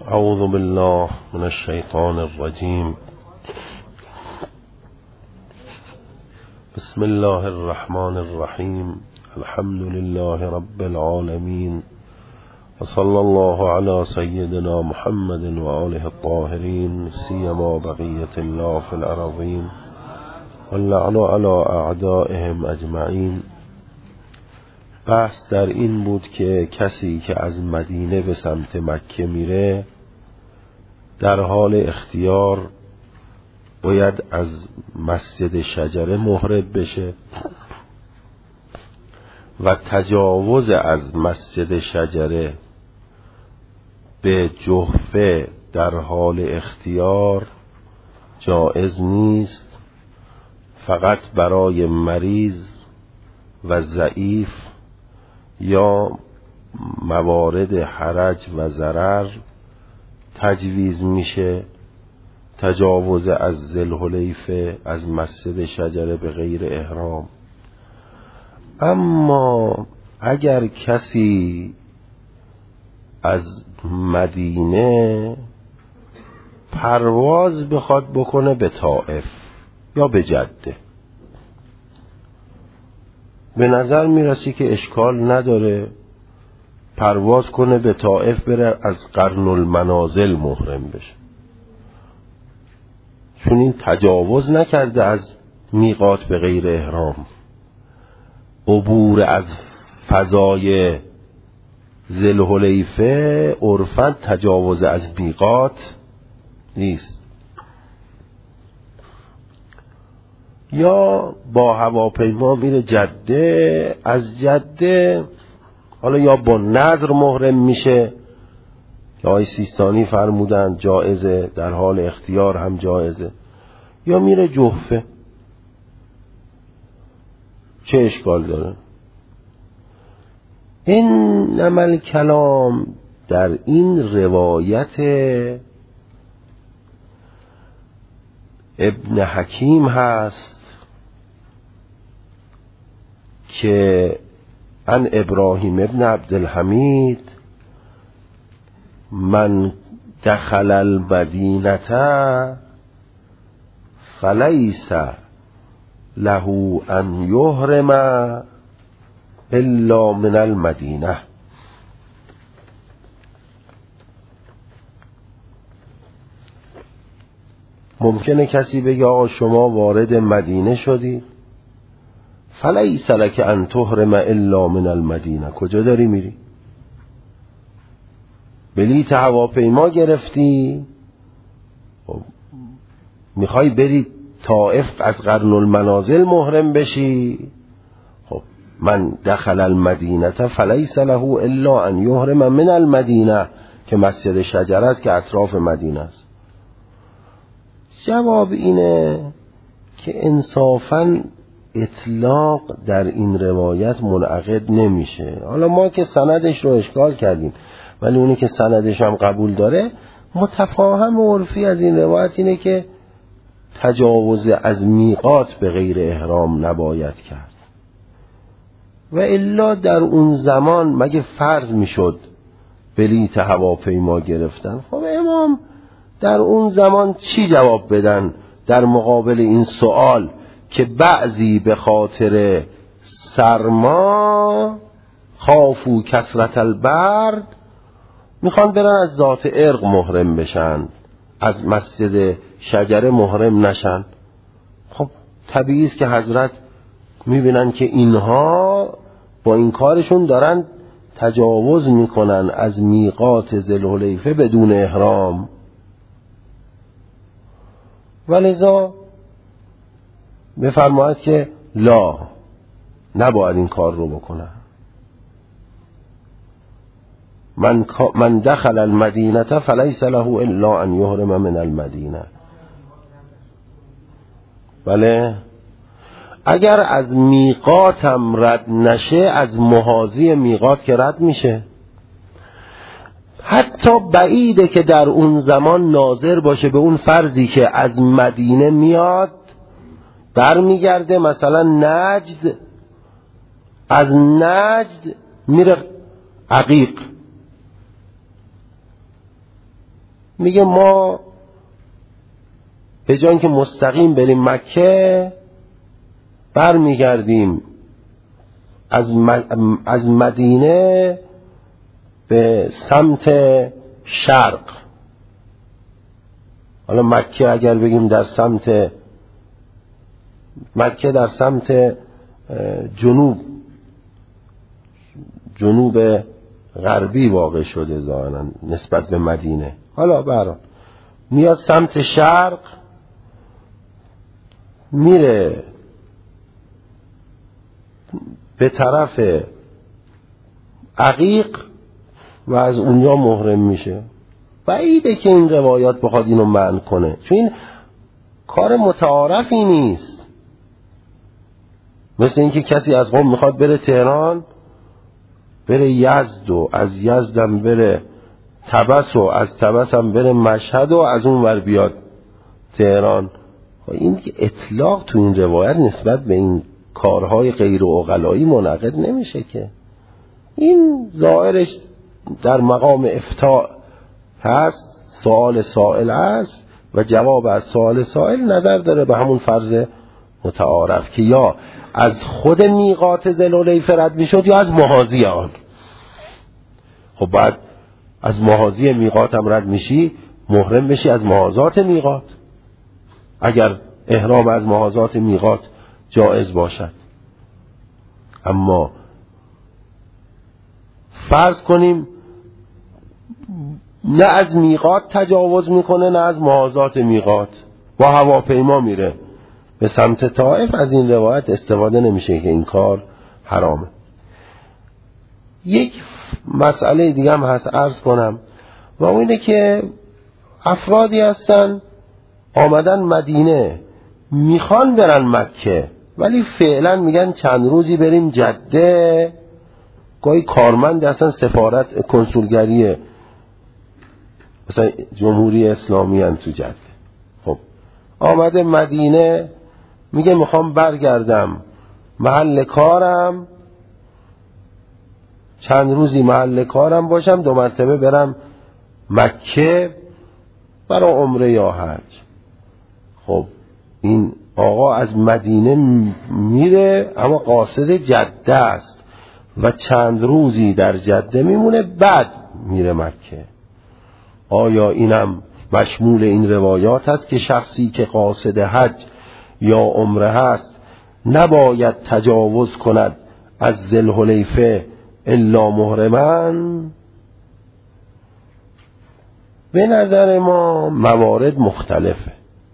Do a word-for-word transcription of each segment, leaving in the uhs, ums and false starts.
اعوذ بالله من الشیطان الرجیم. بسم الله الرحمن الرحیم. الحمد لله رب العالمین و صلی الله علی سیدنا محمد و آله الطاهرین سیما بقیة الله فی الارضین واللعن علی اعدائهم اجمعین. بحث در این بود که کسی که از مدینه به سمت مکه میره در حال اختیار باید از مسجد شجره محرم بشه و تجاوز از مسجد شجره به جحفه در حال اختیار جائز نیست، فقط برای مریض و ضعیف یا موارد حرج و ضرر تجویز میشه تجاوز از ذوالحلیفه از مسجد شجره به غیر احرام. اما اگر کسی از مدینه پرواز بخواد بکنه به طائف یا به جده، به نظر میرسی که اشکال نداره پرواز کنه به طائف، بره از قرن المنازل محرم بشه، چون این تجاوز نکرده از میقات به غیر احرام. عبور از فضای ذوالحلیفه عرفاً تجاوز از میقات نیست. یا با هواپیما میره جده، از جده حالا یا با نظر محرم میشه که آقای سیستانی فرمودن جایزه، در حال اختیار هم جایزه، یا میره جحفه. چه اشکال داره؟ این عمل کلام در این روایت ابن حکیم هست که عن ابراهیم ابن عبدالحمید من دخل المدینه فلیس له ان یحرم الا من المدینه. ممکنه کسی بگه آقا شما وارد مدینه شدی، فلیس لک ان تحرم الا من المدینه. کجا داری میری؟ بلیط هواپیما گرفتی، میخوای بری طائف از قرن المنازل محرم بشی. خب من دخل المدینه فلیس له الا ان یحرم من المدینه که مسجد شجره است که اطراف مدینه است. جواب اینه که انصافاً اطلاق در این روایت منعقد نمیشه. حالا ما که سندش رو اشکال کردیم، ولی اونی که سندش هم قبول داره متفاهم و عرفی از این روایت اینه که تجاوز از میقات به غیر احرام نباید کرد. و الا در اون زمان مگه فرض میشد بلیط هواپیما گرفتن؟ خب امام در اون زمان چی جواب بدن در مقابل این سوال که بعضی به خاطر سرما خافو کثرت البرد میخوان برن از ذات ارق محرم بشن، از مسجد شجره محرم نشن؟ خب طبیعی است که حضرت میبینن که اینها با این کارشون دارن تجاوز میکنن از میقات ذوالحلیفه بدون احرام، ولذا بفرماید که لا، نباید این کار رو بکنن. من من دخل المدینه فلیس له الا ان یحرم من المدینه. بله، اگر از میقاتم رد نشه از محاذی میقات که رد میشه. حتی بعیده که در اون زمان ناظر باشه به اون فرضی که از مدینه میاد برمیگرده مثلا نجد، از نجد میره عقیق، میگه ما به جای اینکه مستقیم بریم مکه برمیگردیم از از مدینه به سمت شرق. حالا مکه اگر بگیم در سمت مکه در سمت جنوب جنوب غربی واقع شده ظاهراً نسبت به مدینه. حالا برای میاد سمت شرق، میره به طرف عقیق و از اونجا محرم میشه. بعیده که این روایات بخواد اینو معنی کنه، چون این کار متعارفی نیست. مثل اینکه کسی از قم میخواد بره تهران، بره یزد و از یزدم بره طبس و از طبس هم بره مشهد و از اون ور بیاد تهران. این که اطلاق تو این روایت نسبت به این کارهای غیر عقلایی منعقد نمیشه که. این ظاهرش در مقام افتاء هست، سوال سائل هست و جواب از سوال سائل نظر داره به همون فرض متعارف که یا از خود میقات ذوالحلیفه رد میشد یا از محاذی آن. خب بعد از محاذی میقات هم رد میشی، محرم بشی از محاذات میقات، اگر احرام از محاذات میقات جائز باشد. اما فرض کنیم نه از میقات تجاوز میکنه نه از محاذات میقات، با هواپیما میره به سمت طائف، از این روایت استفاده نمیشه که این کار حرامه. یک مسئله دیگه هم هست عرض کنم و اون اینه که افرادی هستن آمدن مدینه میخوان برن مکه ولی فعلا میگن چند روزی بریم جده، گاهی کارمند هستن سفارت کنسولگری مثلا جمهوری اسلامی هم تو جده. خب آمده مدینه میگه میخوام برگردم محل کارم، چند روزی محل کارم باشم، دو مرتبه برم مکه برای عمره یا حج. خب این آقا از مدینه میره اما قاصد جده است و چند روزی در جده میمونه بعد میره مکه. آیا اینم مشمول این روایات هست که شخصی که قاصد حج یا عمره هست نباید تجاوز کند از ذوالحلیفه الا محرمن؟ به نظر ما موارد مختلفه.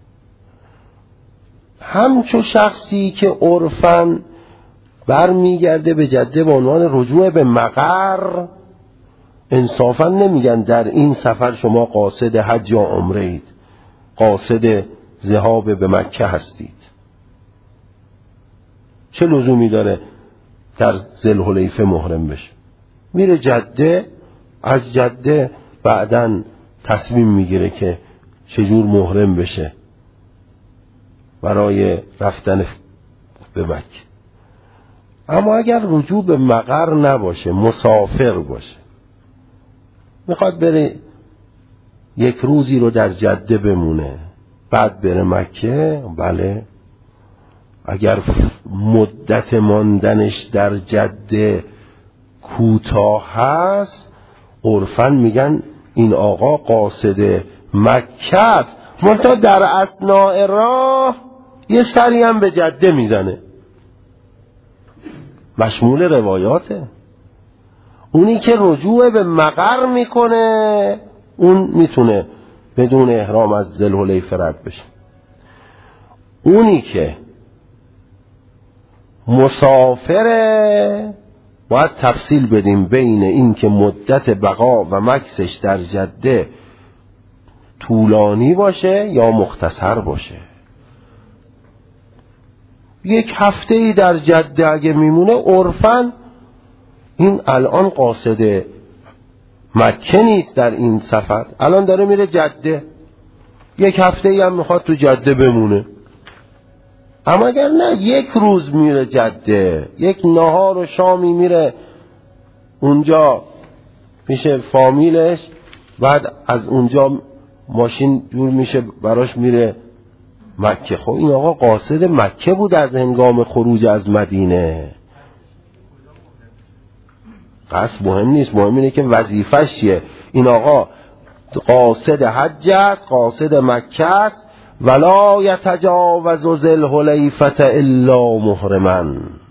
همچو شخصی که عرفاً برمیگرده به جده به عنوان رجوع به مقر، انصافاً نمیگن در این سفر شما قاصد حج یا عمره اید، قاصد ذهاب به مکه هستید. چه لزومی داره در ذوالحلیفه محرم بشه؟ میره جده، از جده بعداً تصمیم میگیره که چجور محرم بشه برای رفتن به مکه. اما اگر رجوع به مقر نباشه، مسافر باشه، میخواد بره یک روزی رو در جده بمونه بعد بره مکه، بله. اگر مدت ماندنش در جده کوتاه هست، عرفاً میگن این آقا قاصد مکه است، منتها در اثناء راه یه سری هم به جده میزنه، مشمول روایاته. اونی که رجوع به مقر میکنه اون میتونه بدون احرام از ذوالحلیفه رد بشه. اونی که مسافره باید تفصیل بدیم بین این که مدت بقا و مکثش در جده طولانی باشه یا مختصر باشه. یک هفته ای در جده اگه میمونه، عرفاً این الان قاصد مکه نیست در این سفر، الان داره میره جده، یک هفته ای هم میخواد تو جده بمونه. اما اگر نه یک روز میره جده، یک نهار و شامی میره اونجا پیش فامیلش، بعد از اونجا ماشین دور میشه براش میره مکه. خب این آقا قاصد مکه بود از هنگام خروج از مدینه. قصد مهم نیست، مهم اینه که وظیفش چیه. این آقا قاصد حج است، قاصد مکه است. ولا یتجاوز ذل حلیفة الا محرما.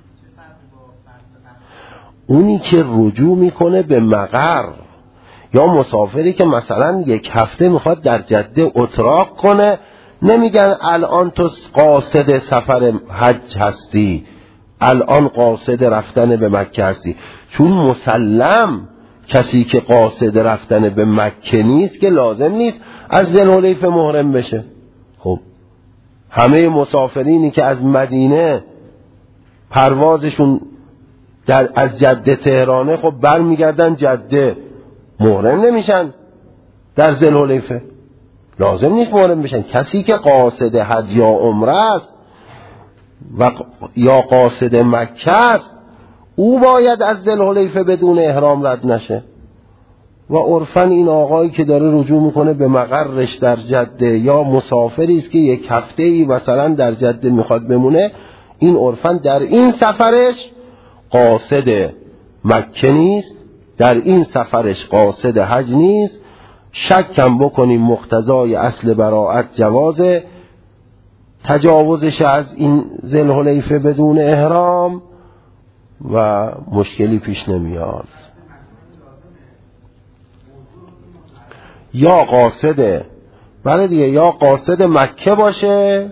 اونی که رجوع میکنه به مقر، یا مسافری که مثلا یک هفته میخواد در جده اتراق کنه، نمیگن الان تو قاصد سفر حج هستی، الان قاصد رفتن به مکه هستی. چون مسلم کسی که قاصد رفتن به مکه نیست که لازم نیست از ذوالحلیفه محرم بشه. خب همه مسافرینی که از مدینه پروازشون در از جده تهرانه، خب برمیگردن جده، محرم نمیشن در ذوالحلیفه، لازم نیست محرم بشن. کسی که قاصد حج یا عمره است و یا قاصد مکه است، او باید از ذوالحلیفه بدون احرام رد نشه. و عرفاً این آقایی که داره رجوع میکنه به مقرش در جده، یا مسافری است که یک هفته‌ای مثلا در جده میخواد بمونه، این عرفاً در این سفرش قاصد مکه نیست، در این سفرش قاصد حج نیست. شکم بکنیم مقتضای اصل براءت جواز تجاوزش از این ذوالحلیفه بدون احرام و مشکلی پیش نمیاد. یا قاصد بله دیگه، یا قاصد مکه باشه،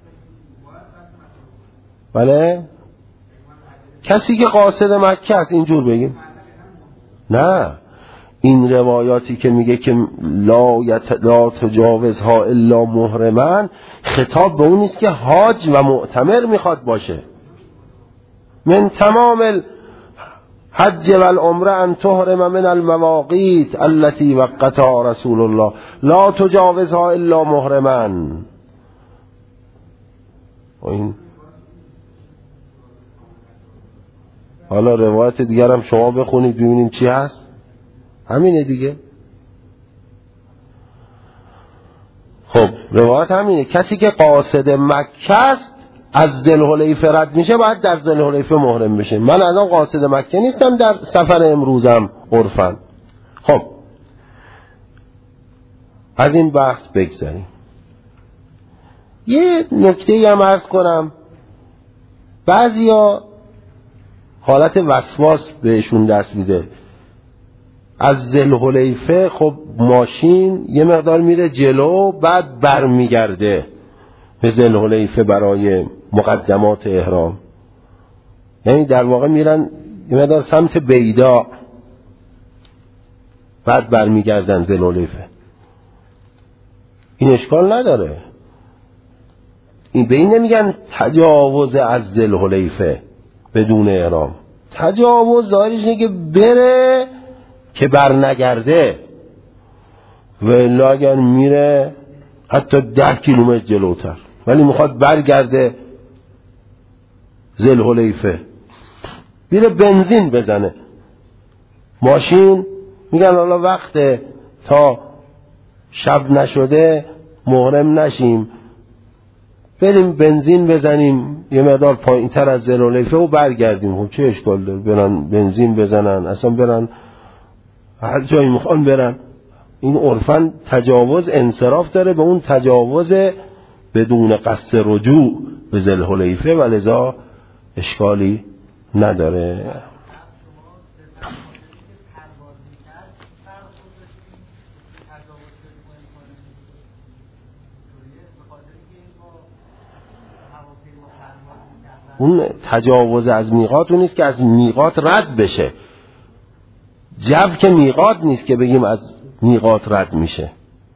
بله کسی که قاصد مکه است، اینجور بگیم. نه، این روایاتی که میگه که لا, یت... لا تجاوزها الا محرما، خطاب به اون نیست که حاج و معتمر میخواد باشه. من تمام الحج والعمره ان تحرم من المواقیت التي وقتها رسول الله لا تجاوزها الا محرما. این حالا روایت دیگر هم شما بخونید ببینیم چی هست. همینه دیگه. خب روایت همینه، کسی که قاصد مکه است از ذوالحلیفه رد میشه، باید در ذوالحلیفه محرم بشه. من الان قاصد مکه نیستم در سفر امروزم عرفاً. خب از این بحث بگذاریم. یه نکته هم عرض کنم، بعضیا حالت وسواس بهشون دست میده. از ذوالحلیفه خب ماشین یه مقدار میره جلو، بعد برمیگرده به ذوالحلیفه برای مقدمات احرام. یعنی در واقع میرن یه مقدار سمت بیدا، بعد برمیگردن ذوالحلیفه. این اشکال نداره، این به این نمیگن تجاوز از ذوالحلیفه بدون احرام. تجاوز ظاهرش اینه که بره که بر نگرده، و الا اگر میره حتی ده کیلومتر جلوتر ولی میخواد برگرده ذوالحلیفه، میره بنزین بزنه ماشین. میگن حالا وقت تا شب نشده محرم نشیم، بریم بنزین بزنیم یه مقدار پایین تر از ذوالحلیفه و برگردیم. خب چه اشکال داره؟ برن بنزین بزنن، اصلا برن هر جایی میخوان برن. این عرفاً تجاوز انصراف داره به اون تجاوز بدون قصد رجوع به ذوالحلیفه، و لذا اشکالی نداره. اون تجاوز از میقات اون نیست که از میقات رد بشه. جو که میقات نیست که بگیم از میقات رد میشه.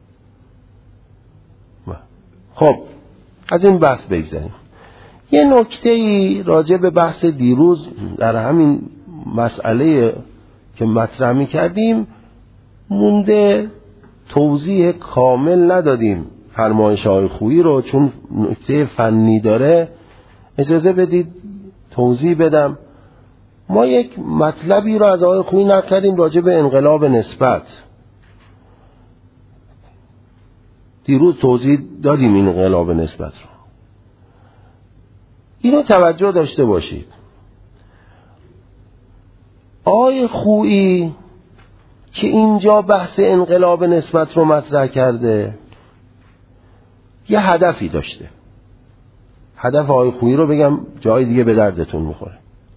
خب از این بحث بگذاریم. یه نکته ای راجع به بحث دیروز در همین مسئله که مطرح می‌کردیم مونده، توضیح کامل ندادیم فرمایش‌های خویی رو، چون نکته فنی داره. اجازه بدید توضیح بدم. ما یک مطلبی رو از آقای خویی نقل کردیم راجع به انقلاب نسبت. دیروز توضیح دادیم این انقلاب نسبت رو. اینو توجه داشته باشید. آقای خویی که اینجا بحث انقلاب نسبت رو مطرح کرده یه هدفی داشته. هدف آقای خویی رو بگم جای دیگه به دردتون میخوره.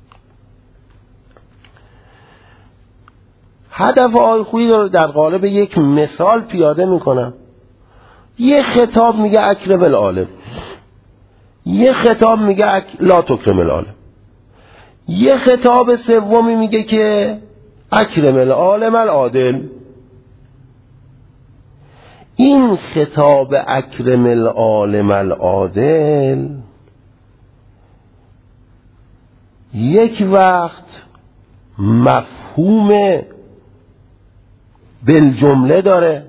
هدف آقای خویی رو در قالب یک مثال پیاده میکنم. یه خطاب میگه اکرم العالم، یه خطاب میگه اک... لا تکرم العالم، یه خطاب سومی میگه که اکرم العالم العادل. این خطاب اکرم العالم العادل یک وقت مفهوم بالجمله داره،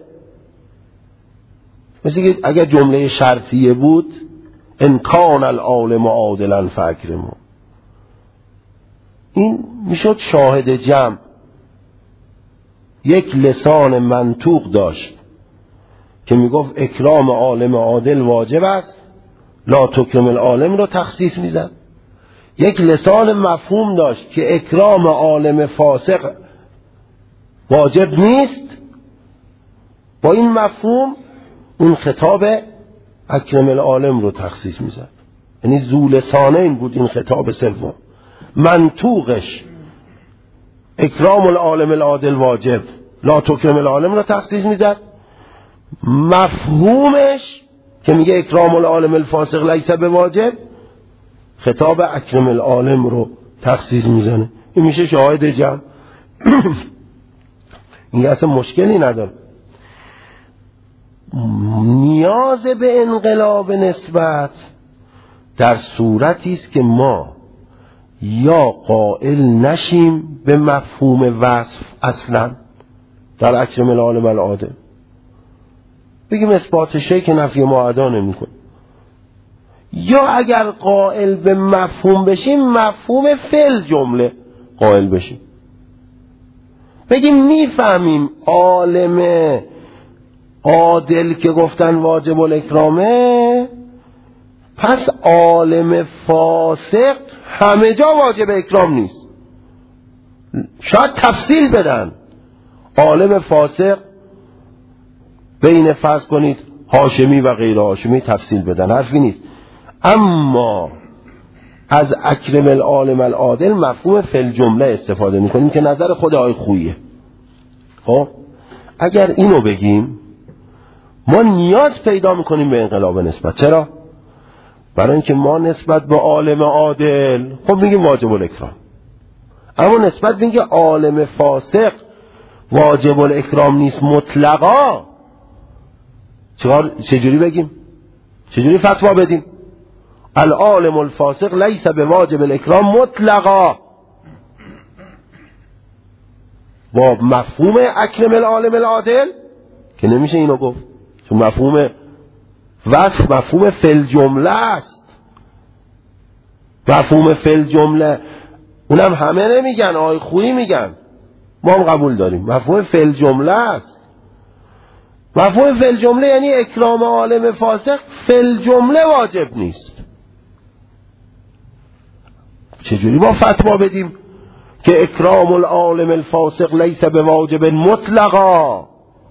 مثل که اگر جمله شرطیه بود ان کان العالم عادلا فاکرموا، این میشد شاهد جمع، یک لسان منطوق داشت که میگفت اکرام عالم عادل واجب است، لا تکرم العالم رو تخصیص میزد. یک لسان مفهوم داشت که اکرام عالم فاسق واجب نیست. با این مفهوم اون خطاب اکرم العالم رو تخصیص میزد. یعنی ذو لسانه این بود این خطاب سوم. منطوقش اکرام العالم العادل واجب، لا تکرم العالم رو تخصیص میزد. مفهومش که میگه اکرام العالم الفاسق لیس بواجب، خطاب اکرم العالم رو تخصیص میزنه. این میشه شاهد جمع. این اصلا مشکلی نداره. نیاز به انقلاب نسبت در صورتی است که ما یا قائل نشیم به مفهوم وصف اصلا در اکرم العالم العادل، بگیم اثبات شیء که نفی ما ادا نمی‌کنه، یا اگر قائل به مفهوم بشیم مفهوم فعل جمله قائل بشیم، بگیم میفهمیم عالم عادل که گفتن واجب الاکرامه، پس عالم فاسق همه جا واجب اکرام نیست. شاید تفصیل بدن عالم فاسق بین فرض کنید هاشمی و غیر هاشمی تفصیل بدن، حرفی نیست. اما از اکرم العالم العادل مفهوم فعل جمله استفاده میکنیم که نظر خود آقای خوییه. خب اگر اینو بگیم ما نیاز پیدا میکنیم به انقلاب نسبت. چرا؟ برای اینکه ما نسبت به عالم عادل خب میگیم واجب الاکرام، اما نسبت به اینکه عالم فاسق واجب الاکرام نیست مطلقا، چجوری بگیم؟ چجوری فتوا بدیم؟ العالم الفاسق لیس بواجب الاکرام مطلقا، با مفهوم اکرم العالم العادل که نمیشه اینو گفت، چون مفهوم وصف مفهوم فعل جمله است. مفهوم فعل جمله اونم همه نمیگن، آقای خویی میگن، ما هم قبول داریم مفهوم فعل جمله است. مفهوم فعل جمله یعنی اکرام عالم فاسق فعل جمله واجب نیست. چجوری ما فتوا بدیم که اکرام العالم الفاسق لیس بواجب مطلقا؟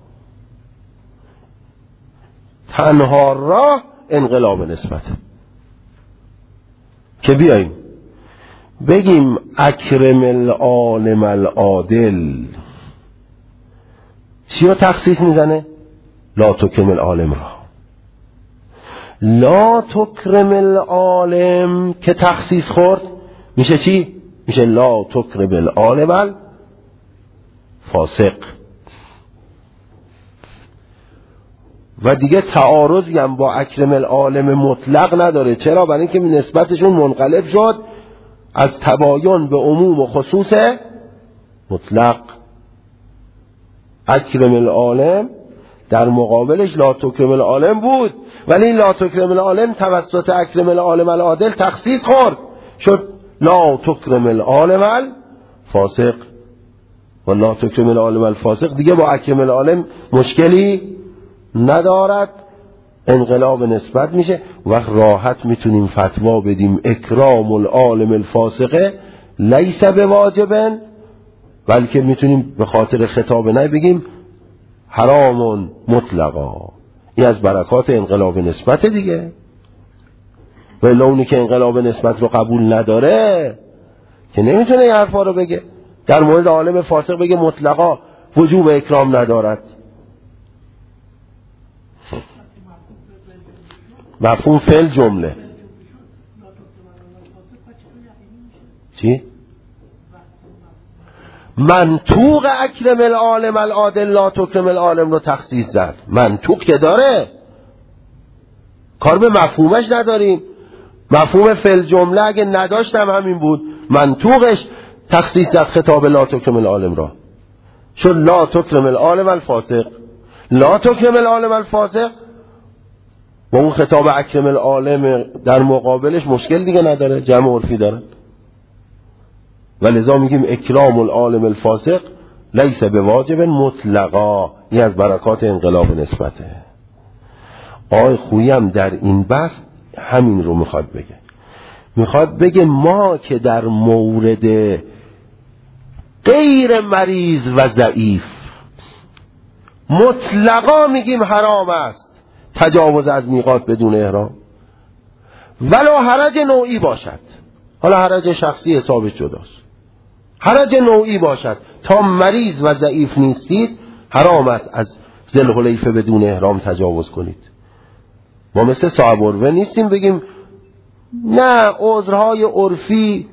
تنها راه انقلاب نسبت، که بیاییم بگیم اکرم العالم العادل چی رو تخصیص میزنه؟ لا تکرم العالم را. لا تکرم العالم که تخصیص خورد میشه چی؟ میشه لا تکرم العالم الفاسق. و دیگه تعارضی هم با اکرم العالم مطلق نداره. چرا؟ برای اینکه نسبتشون منقلب شد از تباین به عموم و خصوص مطلق. اکرم العالم در مقابلش لا تکرم العالم بود، ولی این لا تکرم العالم توسط اکرم العالم العادل تخصیص خورد، شد لا تکرم العالم الفاسق. و لا تکرم العالم الفاسق دیگه با اکرم العالم مشکلی ندارد انقلاب نسبت میشه، وقت راحت میتونیم فتوا بدیم اکرام العالم الفاسقه لیس بواجبن، بلکه میتونیم به خاطر خطاب نه بگیم حرام مطلقا. این از برکات انقلاب نسبت دیگه. ولی اونی که انقلاب نسبت رو قبول نداره که نمیتونه این حرفا رو بگه، در مورد عالم فاسق بگه مطلقا وجوب اکرام ندارد. مفهوم فعل جمله چی؟ منطوق اکرم العالم العادل لا تکرم العالم رو تخصیص زد. منطوق که داره، کار به مفهومش نداریم. مفهوم فعل جمله اگه نداشتم همین بود، منطوقش تخصیص زد خطاب لا تکرم العالم را، شد لا تکرم العالم الفاسق. لا تکرم العالم الفاسق و اون خطاب اکرم العالم در مقابلش مشکل دیگه نداره، جمع عرفی داره. و لذا میگیم اکرام العالم الفاسق لیس بواجب مطلقا. این از برکات انقلاب نسبته. آقای خویی هم در این بحث همین رو میخواد بگه. میخواد بگه ما که در مورد غیر مریض و ضعیف مطلقا میگیم حرام است تجاوز از میقات بدون احرام، ولو حرج نوعی باشد. حالا حرج شخصی حسابش جداست، حرج نوعی باشد، تا مریض و ضعیف نیستید حرام است از ذوالحلیفه بدون احرام تجاوز کنید. ما مثل صاحب عروه نیستیم بگیم نه عذرهای عرفی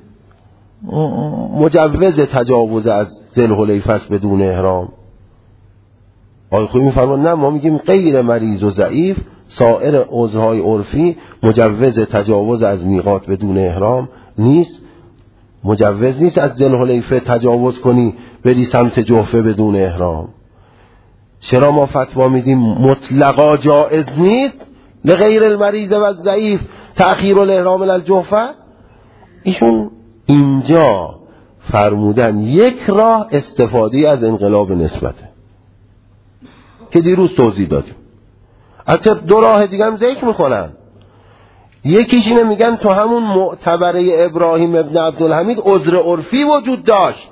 مجوز تجاوز از ذوالحلیفه است بدون احرام. آقای خویی میفرماید نه، ما میگیم غیر مریض و ضعیف سایر عذرهای عرفی مجوز تجاوز از میقات بدون احرام نیست. مجوز نیست از ذوالحلیفه تجاوز کنی بری سمت جحفه بدون احرام. چرا ما فتوا میدیم مطلقا جائز نیست لغیر المریض و ضعیف تأخیر الاحرام الالجحفه؟ ایشون اینجا فرمودن یک راه استفاده از انقلاب نسبته که دیروز توضیح دادیم. حتی دو راه دیگه هم ذکر میکنن. یکیش اینه میگن تو همون معتبره ابراهیم ابن عبدالحمید عذر عرفی وجود داشت،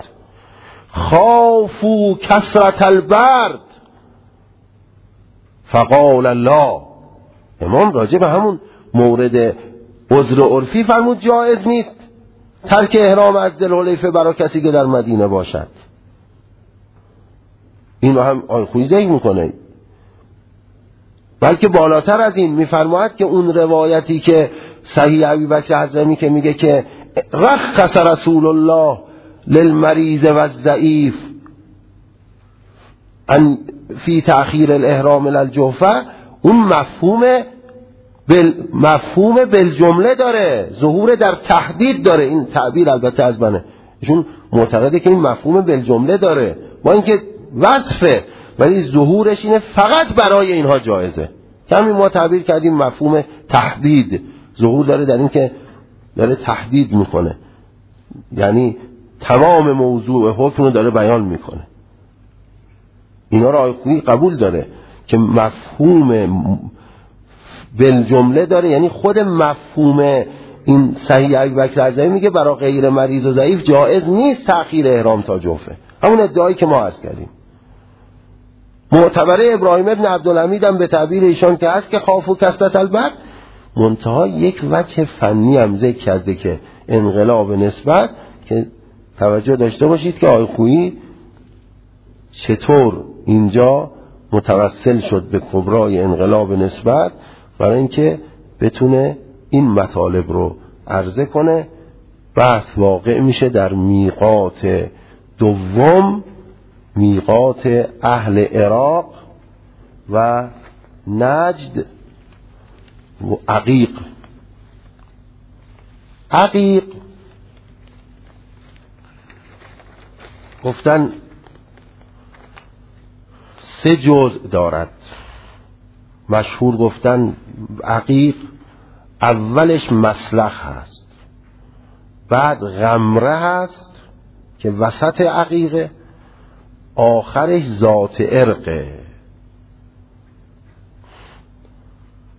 خافو کسرت البرد فقال الله. امام راجع به همون مورد عذر عرفی فرمود جایز نیست ترک احرام از ذوالحلیفه برای کسی که در مدینه باشد. اینو هم آقای خویی ذکر میکنه. بلکه بالاتر از این میفرماید که اون روایتی که صحیح ابوبکر حضرمی که میگه که رخص رسول الله للمریض و الضعیف ان فی تأخیر الاحرام الالجحفه، اون مفهوم بل مفهوم بالجمله داره، ظهور در تحدید داره. این تعبیر البته از منه، ایشون معتقده که این مفهوم بالجمله داره، با اینکه وصفه ولی ظهورش اینه فقط برای اینها جایزه. کمی ما تعبیر کردیم مفهوم تحدید، ظهور داره در این که داره تحدید میکنه، یعنی تمام موضوع حکم رو داره بیان میکنه. اینا رو آقای خویی قبول داره که مفهوم بالجمله داره، یعنی خود مفهوم این صحیح ابوبکر حضرمی میگه برای غیر مریض و ضعیف جایز نیست تأخیر احرام تا جحفه، همون ادعایی که ما عرض کردیم. معتبره ابراهیم ابن عبدالحمید هم به تعبیر ایشان که هست که خاف و کسرت البرد، منتها یک وجه فنی هم ذکر کرده که انقلاب نسبت، که توجه داشته باشید که آقای خویی چطور اینجا متوسل شد به کبرای انقلاب نسبت برای اینکه بتونه این مطالب رو عرضه کنه. بحث واقع میشه در میقات دوم، میقات اهل عراق و نجد و عقیق. عقیق گفتن سه جزء دارد، مشهور گفتن عقیق اولش مسلخ هست، بعد غمره هست که وسط عقیقه، آخرش ذات ارقه.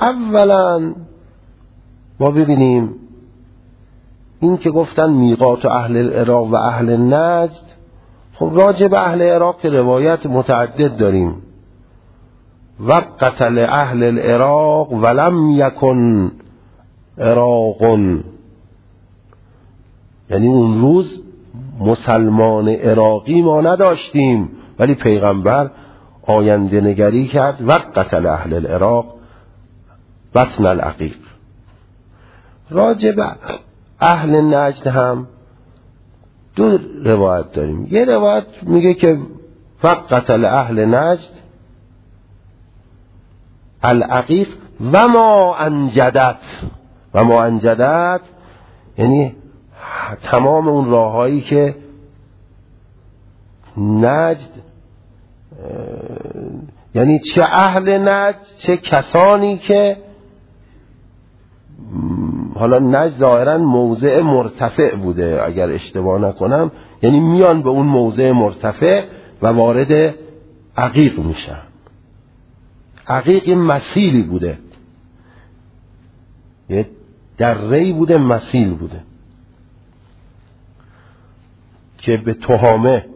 اولا ما ببینیم این که گفتن میقات اهل العراق و اهل نجد، خب راجع به اهل عراق که روایت متعدد داریم. وقت لأهل العراق ولم یکن عراق، یعنی اون روز مسلمان عراقی ما نداشتیم، ولی پیغمبر آینده نگری کرد. وقت لأهل العراق بطن العقیق. راجع به اهل نجد هم دو روایت داریم. یه روایت میگه که وقت لأهل نجد العقیق و ما انجدت. و ما انجدت یعنی تمام اون راههایی که نجد، یعنی چه اهل نجد چه کسانی که، حالا نجد ظاهرا موضع مرتفع بوده اگر اشتباه نکنم، یعنی میان به اون موضع مرتفع و وارد عقیق میشن. عقیق یه مسیلی بوده، یه دره‌ای بوده، مسیل بوده که به تهامه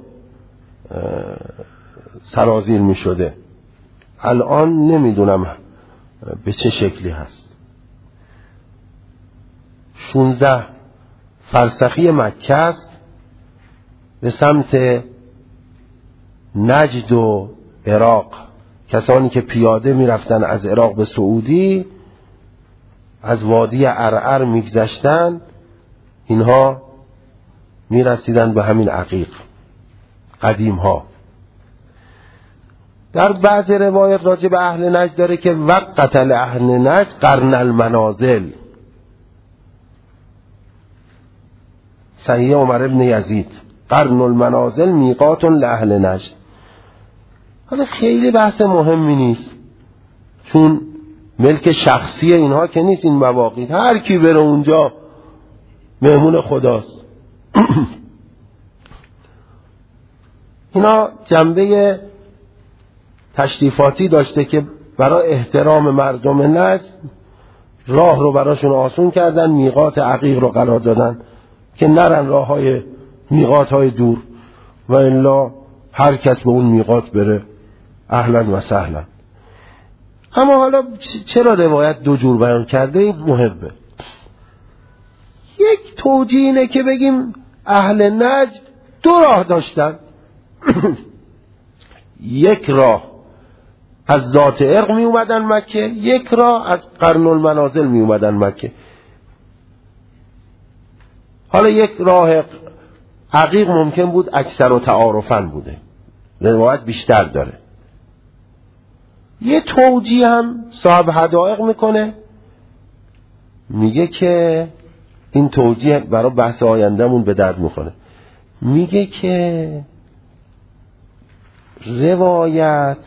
سرازیر می شده. الان نمیدونم به چه شکلی هست. شونزده فرسخی مکه است، به سمت نجد و عراق. کسانی که پیاده می رفتن از عراق به سعودی، از وادی عرعر می گذشتن، اینها می رسیدن به همین عقیق قدیم ها. در بعض روایت راجع به اهل نجد داره که وقت لأهل نجد قرن المنازل. صحیح عمر ابن یزید قرن المنازل میقات لأهل نجد. حالا خیلی بحث مهمی نیست، چون ملک شخصی اینها که نیست این مواقیت، هر کی بره اونجا مهمون خداست. اینا جنبه تشریفاتی داشته که برای احترام مردم نجد راه رو براشون آسون کردن، میقات عقیق رو قرار دادن که نرن راه های میقات های دور، و الا هر کس به اون میقات بره اهلا و سهلا. اما حالا چرا روایت دو جور بیان کرده؟ این مهمه. یک توجیه اینه که بگیم اهل نجد دو راه داشتن. یک راه از ذات ارق می اومدن مکه، یک راه از قرن المنازل می اومدن مکه. حالا یک راه عقیق ممکن بود اکثر و تعارفاً بوده، روایت بیشتر داره. یه توجیه هم صاحب حدائق میکنه، میگه که این توجیه برای بحث آیندهمون به درد میخوره. میگه که روایت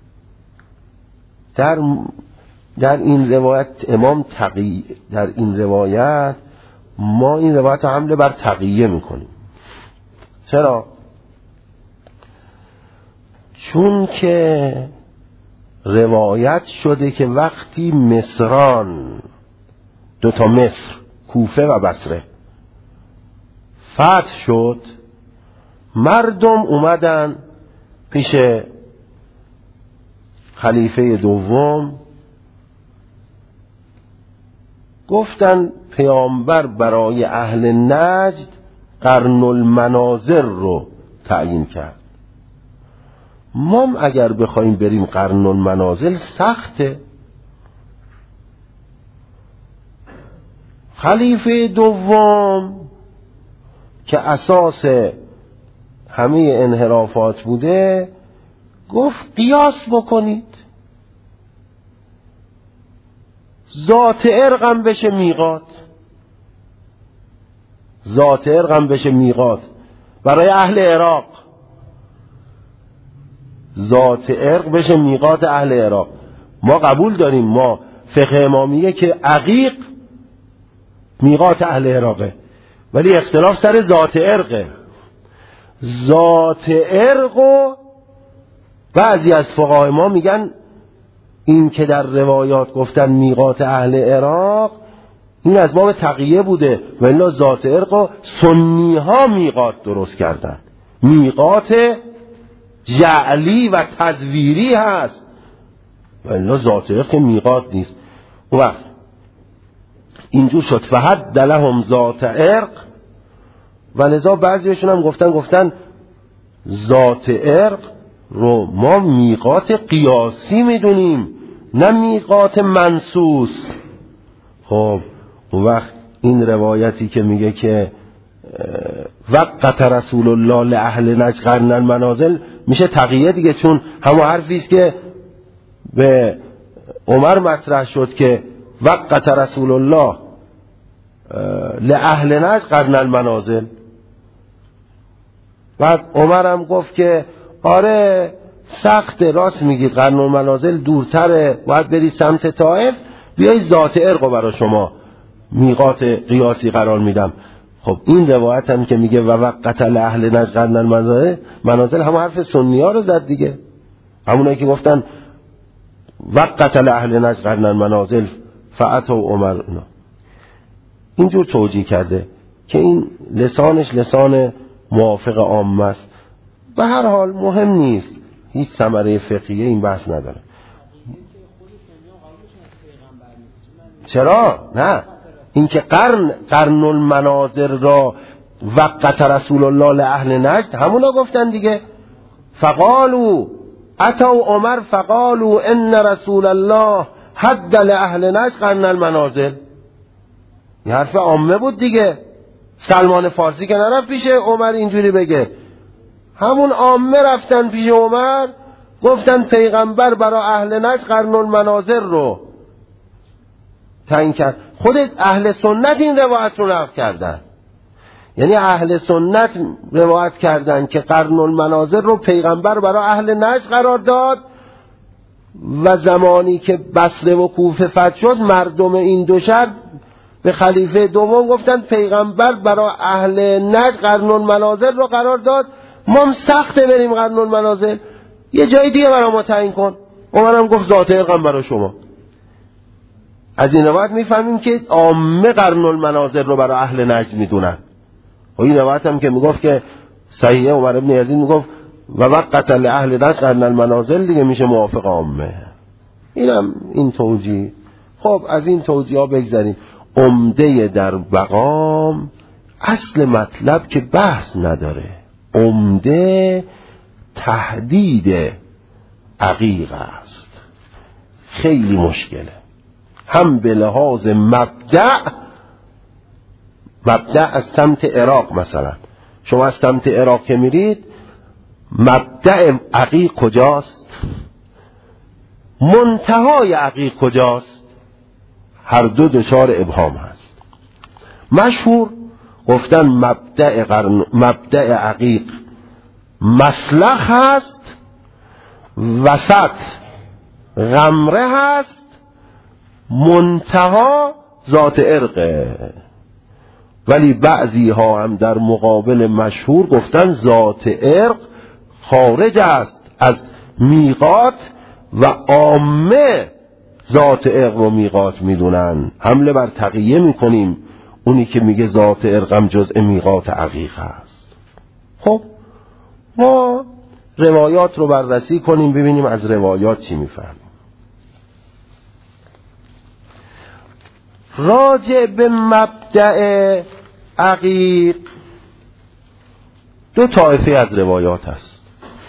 در در این روایت امام تقی در این روایت ما این روایت رو حمله بر تقیه میکنیم. چرا؟ چون که روایت شده که وقتی مصران، دوتا مصر، کوفه و بصره، فتح شد، مردم اومدن پیش خلیفه دوم، گفتن پیامبر برای اهل نجد قرن المنازل رو تعیین کرد. ما اگر بخوایم بریم قرن المنازل سخته. خلیفه دوم که اساس همه انحرافات بوده گفت قیاس بکنید، ذات ارقم بشه میقات، ذات ارقم بشه میقات برای اهل عراق، ذات ارق بشه میقات اهل عراق. ما قبول داریم، ما فقه امامیه که عقیق میقات اهل عراقه، ولی اختلاف سر ذات ارقه. ذات ارق و بعضی از فقهای ما میگن این که در روایات گفتن میقات اهل عراق، این از باب تقیه بوده، ولی ذات عرق و سنی ها میقات درست کردن. میقات جعلی و تزویری هست، ولی ذات عرق میقات نیست. اون وقت اینجور شد فحد لهم ذات عرق، و لذا بعضیشون هم گفتن گفتن ذات عرق رو ما میقات قیاسی میدونیم، نه میقات منصوص. خب اون وقت این روایتی که میگه که وقت رسول الله لأهل نجد قرن المنازل میشه تقیه دیگه، چون همون حرفیست که به عمر مطرح شد که وقت رسول الله لأهل نجد قرن المنازل. بعد عمر هم گفت که آره سخت، راست میگید، قرن المنازل دورتره، باید بری سمت طائف، بیای ذات عرق برای شما میقات قیاسی قرار میدم. خب این روایت هم که میگه و وقت لأهل نجد قرن المنازل منازل، هم حرف سنی ها رو زد دیگه، همونایی که گفتن وقت لأهل نجد قرن المنازل فأتوا عمر. اینجور توجیه کرده که این لسانش لسان موافق عامه است. به هر حال مهم نیست، هیچ ثمره فقهیه این بحث نداره. چرا؟ نه، این که قرن قرن المناظر را وقت رسول الله لأهل نجد همونا گفتن دیگه. فقالوا اتوا عمر فقالوا ان رسول الله حد لأهل نجد قرن المنازل. این حرف عامه بود دیگه، سلمان فارسی که نرفت پیش عمر اینجوری بگه، همون عامه رفتن پیش عمر گفتن پیغمبر برای اهل نجد قرن المنازل رو تعیین کرد. خود اهل سنت این روایت رو نقل کردن، یعنی اهل سنت روایت کردن که قرن المنازل رو پیغمبر برای اهل نجد قرار داد، و زمانی که بصره و کوفه فتح شد مردم این دو شهر به خلیفه دوم گفتن پیغمبر برای اهل نجد قرن المنازل رو قرار داد، ما هم سخته بریم قرن المنازل، یه جای دیگه برای ما تعیین کن. عمرم گفت ذات عرقم برای شما. از این روایت میفهمیم که عامه قرن المنازل رو برای اهل نجد میدونن. و این روایت هم که میگفت که صحیح عمر ابن یزید میگفت و وقت لأهل نجد قرن المنازل دیگه میشه موافق عامه. اینم این توجیه. خب از این توجیه ها بگذاریم. عمده در بقام اصل مطلب که بحث نداره، عمده تهدید عقیق است، خیلی مشکله، هم به لحاظ مبدأ. مبدأ از سمت عراق، مثلا شما از سمت عراق که میرید مبدأ عقیق کجاست؟ منتهای عقیق کجاست؟ هر دو دچار ابهام هست. مشهور گفتن مبدأ قرن مبدأ عقیق مسلخ هست، وسط غمره هست، منتها ذات عرقه. ولی بعضی ها هم در مقابل مشهور گفتن ذات عرق خارج است از میقات و عامه ذات عرق رو میقات میدونن. حمله بر تقیه میکنیم اونی که میگه ذات عرقم جزء میقات عقیق است. خب ما روایات رو بررسی کنیم ببینیم از روایات چی میفهمیم. راجع به مبدأ عقیق دو طایفه از روایات هست.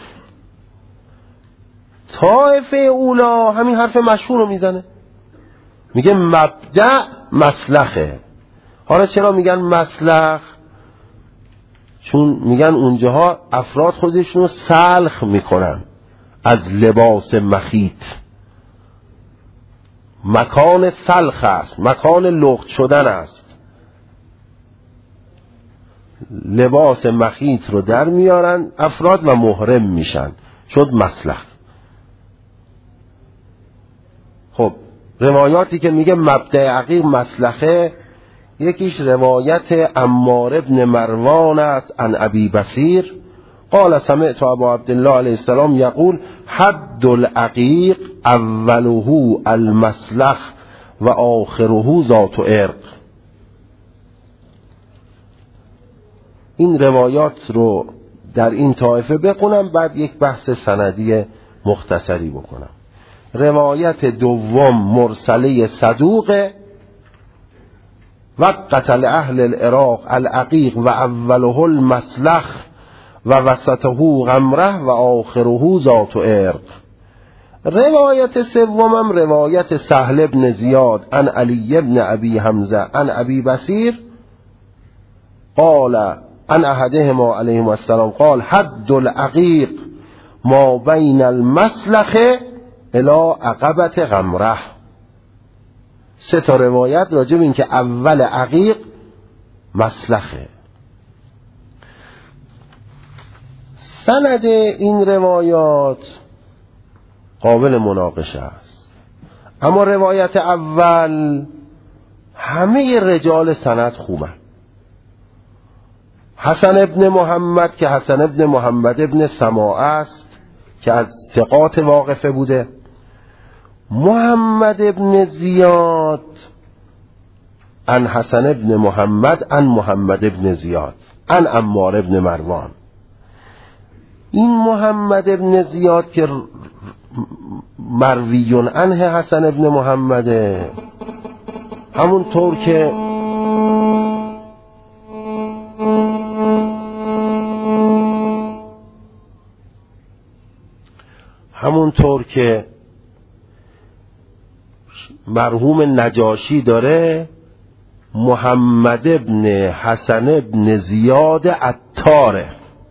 طایفه اولا همین حرف مشهور رو میزنه، میگه مبدأ مسلخه. حالا چرا میگن مسلخ؟ چون میگن اونجاها افراد خودشون رو سلخ میکنن از لباس مخیط. مکان سلخ است، مکان لخت شدن است. لباس مخیط رو در میارن افراد و محرم میشن، شد مسلخ. خب روایاتی که میگه مبدأ عقیق مسلخه، یکیش روایت عمار ابن مروان است عن ابی بصیر قال سمعت ابا عبدالله علیه السلام یقول حد العقیق اوله المسلخ و آخره ذات عرق. این روایات رو در این طایفه بخونم، بعد یک بحث سندی مختصری بکنم. روایت دوم مرسله صدوق وقت اهل العراق العقیق و اوله المسلخ و وسطه غمره و آخره ذات عرق. روایت سومم روایت سهل بن زیاد عن علی بن ابی حمزه عن ابی بصیر قال عن احدهما علیهم السلام قال حد العقیق ما بین المسلخ الى عقبت غمره. سه تا روایت راجع به این که اول عقیق مسلخه. سند این روایات قابل مناقشه است، اما روایت اول همه رجال سند خوبه. حسن ابن محمد که حسن ابن محمد ابن سماعه است که از ثقات واقفه بوده، محمد ابن زیاد عن حسن ابن محمد عن محمد ابن زیاد عن عمار ابن مروان. این محمد ابن زیاد که مرویون عنه حسن ابن محمد، همون طور که همون طور که مرحوم نجاشی داره محمد ابن حسن ابن زیاد عطاره.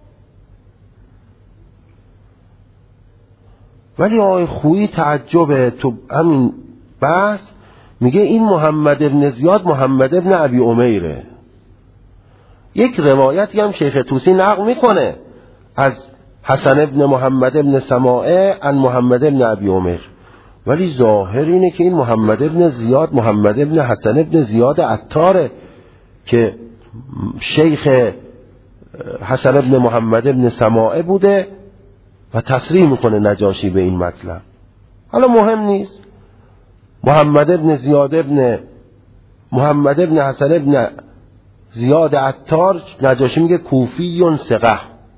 ولی آقای خویی تعجبه تو همین بحث میگه این محمد ابن زیاد محمد ابن ابی امیره. یک روایتی هم شیخ طوسی نقل میکنه از حسن ابن محمد ابن سماعه عن محمد ابن ابی امیر، ولی ظاهر اینه که این محمد ابن زیاد محمد ابن حسن ابن زیاد عطاره که شیخ حسن ابن محمد ابن سماعه بوده و تصریح میکنه نجاشی به این مطلب. حالا مهم نیست. محمد ابن زیاد ابن محمد ابن حسن ابن زیاد عطار نجاشی میگه کوفی ثقه.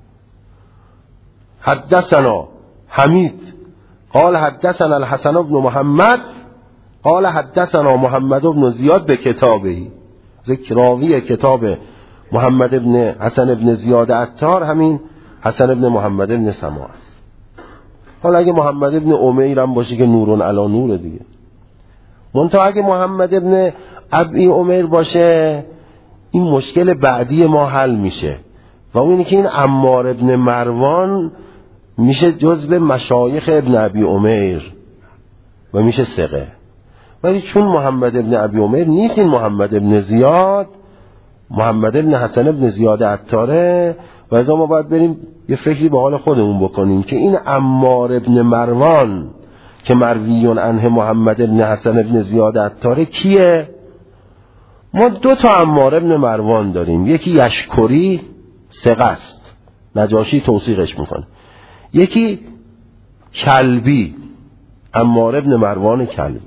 حدثنا حمید قال حدثنا الحسن ابن محمد قال حدثنا محمد ابن زیاد به کتابی. ذکر راوی کتاب محمد ابن حسن ابن زیاد عطار همین حسن ابن محمد ابن سماعه است. حالا اگه محمد ابن امیر هم باشه که نورون علی نور دیگه، منتها اگه محمد ابن ابی امیر باشه این مشکل بعدی ما حل میشه و اون اینه که این عمار ابن مروان میشه جزو مشایخ ابن ابی امیر و میشه ثقه. ولی چون محمد ابن ابی امیر نیست، این محمد ابن زیاد محمد ابن حسن ابن زیاد عطاره، و از ما باید بریم یه فکری به حال خودمون بکنیم که این عمار ابن مروان که مرویون عنه محمد ابن حسن ابن زیاد عطاره کیه؟ ما دو تا عمار ابن مروان داریم، یکی یشکری ثقه است نجاشی توثیقش میکنه، یکی کلبی عمار ابن مروان کلبی.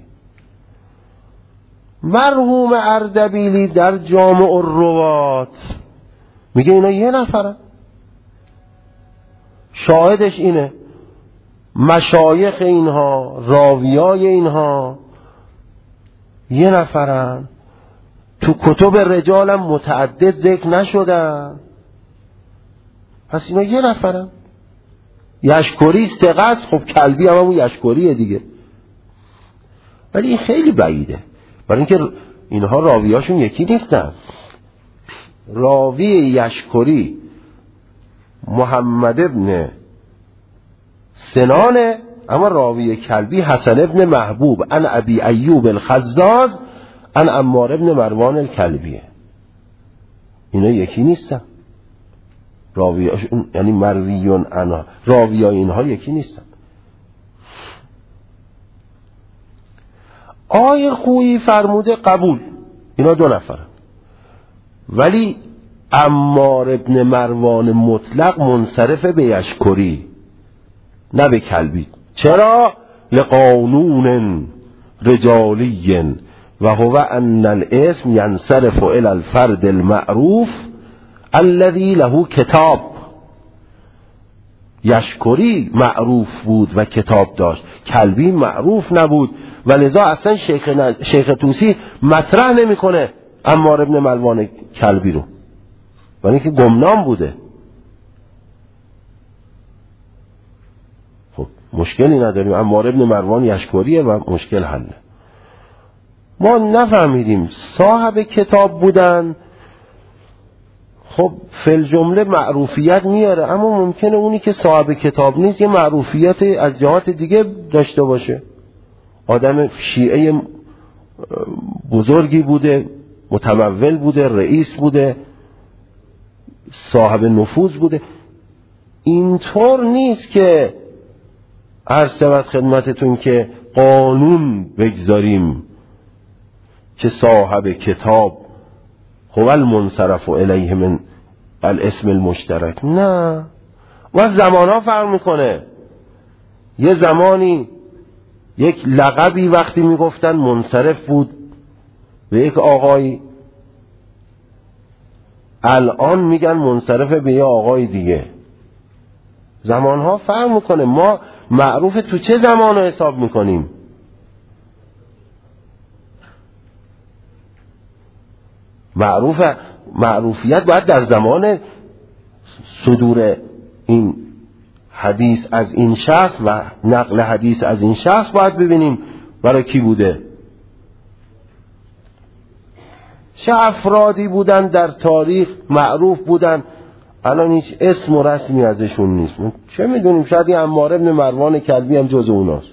مرحوم اردبیلی در جامع الروات میگه اینا یه نفرن. شاهدش اینه مشایخ اینها راویای اینها یه نفرن، تو کتب رجالم متعدد ذکر نشدن، پس اینا یه نفرن. یشکری ثقه است، خب کلبی هم همون یشکریه دیگه. ولی این خیلی بعیده، برای اینکه اینها راویاشون یکی نیستن. راوی یشکری محمد ابن سنانه، اما راوی کلبی حسن ابن محبوب عن ابی ایوب الخزاز عن عمار ابن مروان الکلبیه. اینا یکی نیستن راویاشون، یعنی مرویون انا راویای اینها یکی نیستن. آقای خویی فرموده قبول اینا دو نفرن، ولی عمار ابن مروان مطلق منصرف به یشکری نه به کلبی. چرا؟ لقانون رجالی و هو ان الاسم ینصرف الى الفرد المعروف الذي له کتاب. یشکری معروف بود و کتاب داشت، کلبی معروف نبود و لذا اصلا شیخ, ن... شیخ طوسی مطرح نمیکنه عمار ابن مروان کلبی رو، ولی که گمنام بوده. خب مشکلی نداریم، عمار ابن مروان یشکریه و مشکل حله. ما نفهمیدیم صاحب کتاب بودن، خب فل جمله معروفیت میاره، اما ممکنه اونی که صاحب کتاب نیست یه معروفیت از جهات دیگه داشته باشه. آدم شیعه بزرگی بوده، متمول بوده، رئیس بوده، صاحب نفوذ بوده. اینطور نیست که عرض شود خدمتتون که قانون بگذاریم که صاحب کتاب هو المنصرف الیه من الاسم المشترک. نه، و زمانها فرق میکنه. یه زمانی یک لقبی وقتی میگفتن منصرف بود به یک آقای، الان میگن منصرف به یه آقای دیگه. زمانها فرق میکنه. ما معروف تو چه زمانو حساب میکنیم؟ معروف معروفیت باید در زمان صدور این حدیث از این شخص و نقل حدیث از این شخص باید ببینیم برای کی بوده. چه افرادی بودن در تاریخ معروف بودن، الان هیچ اسم و رسمی ازشون نیست. چه میدونیم، شاید این عمار ابن مروان کلبی هم جز اوناست.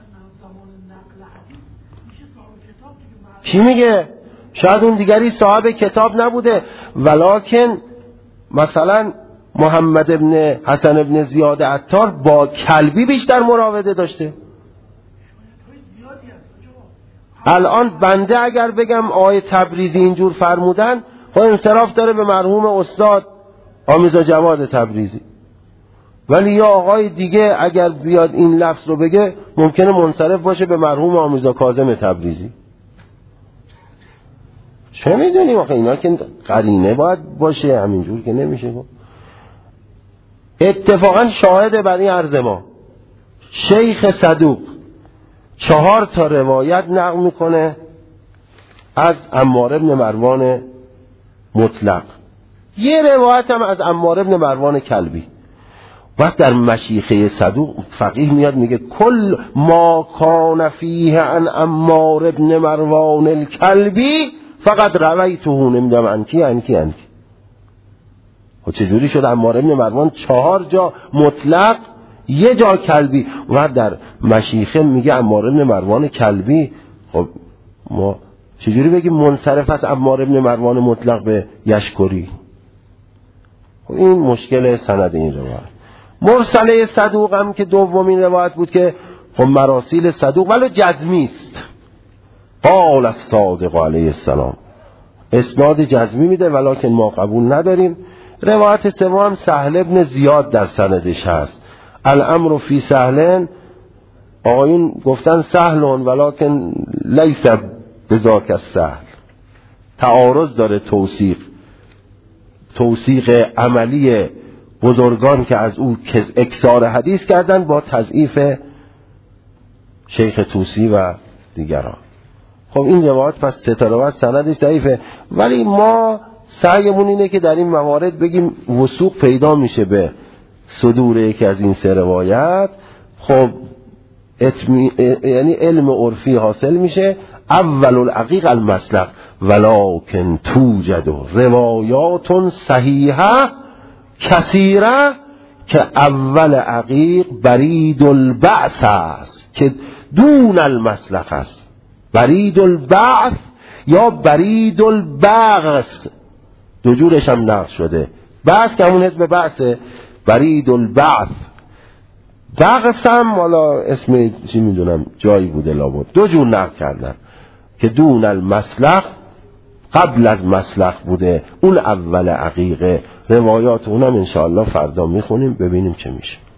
کی میگه؟ شاید اون دیگری صاحب کتاب نبوده، ولکن مثلا محمد ابن حسن ابن زیاد عطار با کلبی بیشتر مراوده داشته. الان بنده اگر بگم آقای تبریزی اینجور فرمودن، خب انصراف داره به مرحوم استاد آمیزا جواد تبریزی، ولی یا آقای دیگه اگر بیاد این لفظ رو بگه ممکنه منصرف باشه به مرحوم آمیزا کاظم تبریزی. چه میدونیم آخه اینا که قرینه باید باشه، همینجور که نمیشه. اتفاقا شاهد بر این عرض ما شیخ صدوق چهار تا روایت نقل میکنه از عمار ابن مروان مطلق، یه روایت هم از عمار ابن مروان کلبی. وقت در مشیخه صدوق فقیه میاد میگه کل ما کان فیه عن عمار ابن مروان الکلبی فقط رویته نمیدونم انکی انکی انکی. خب چجوری شد عمار ابن مروان چهار جا مطلق یه جا کلبی، و در مشیخه میگه عمار ابن مروان کلبی؟ خب ما چجوری بگیم منصرف از عمار ابن مروان مطلق به یشکری؟ خب این مشکل سند این روایت. مرسله صدوق هم که دومین روایت بود که خب مراسیل صدوق ولو جزمی است، قال الصادق علیه السلام، اسناد جزمی میده ولکن ما قبول نداریم. روایت سوم هم سهل ابن زیاد در سندش هست. الامر فی سهلن، آقایون گفتن سهلون ولکن لیس بذاک السهل، تعارض داره توثیق توثیق عملی بزرگان که از او اکثار حدیث کردن با تضعیف شیخ طوسی و دیگران. خب این روایت پس سه تا روایت سندش ضعیفه، ولی ما سعیمون اینه که در این موارد بگیم وثوق پیدا میشه به صدور یکی از این سه روایت. خب اتمی... یعنی علم عرفی حاصل میشه. اول العقیق المسلق ولکن توجد روایات صحیحه کثیره که اول عقیق برید البعث است که دون المسلق است. برید البعث یا برید البغث، دو جورش هم نقل شده. بعث که همون اسم بعثه، برید البعث. بغث هم والا اسم چی میدونم جایی بوده لابد، دو جور نقل کردن که دون المسلق قبل از مسلخ بوده، اون اول عقیقه. روایات اونم انشاءالله فردا میخونیم ببینیم چه میشه.